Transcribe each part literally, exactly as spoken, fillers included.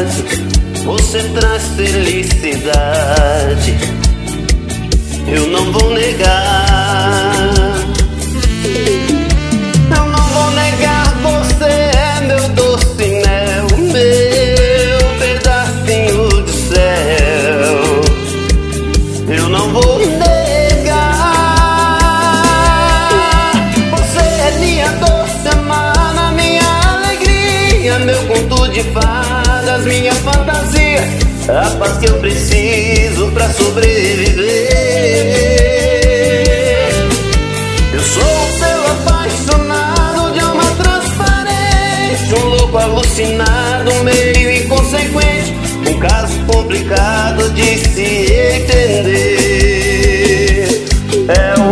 você traz felicidade, eu não vou negar. Eu não vou negar, você é meu doce mel, meu pedacinho de céu. Eu não vou negar, você é minha doce amada, minha alegria, meu conto de fadas, minha fantasia, a paz que eu preciso pra sobreviver. Eu sou o seu apaixonado de alma transparente, um louco alucinado, meio inconsequente, um caso complicado de se entender. É o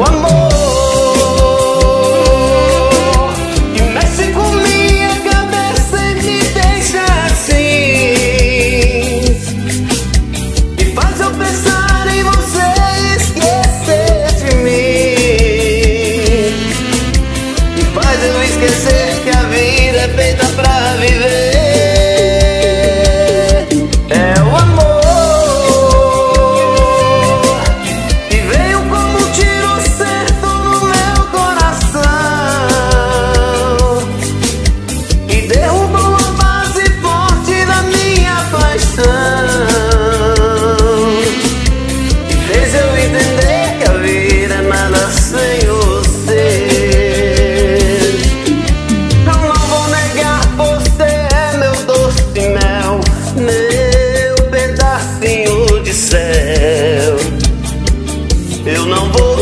amor que mexe com minha cabeça e me deixa assim, e faz eu pensar em você e esquecer de mim, e faz eu esquecer que a vida é feita pra viver. É o amor que veio como um tiro certo no meu coração e derrubou a base forte da minha paixão, e fez eu entender que a vida é nada sem você. Eu não vou negar, você é meu doce mel, meu pedacinho de céu. Eu não vou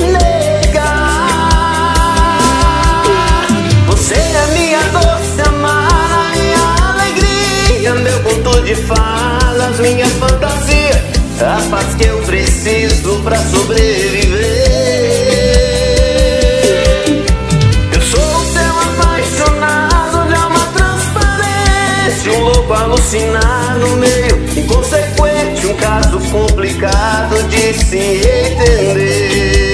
negar, você é minha doce amada, minha alegria, meu conto de falas, minha fantasia, a paz que eu preciso pra sobreviver. Eu sou o seu apaixonado de alma transparente, um louco alucinado, meio inconsequente, um caso complicado de se entender.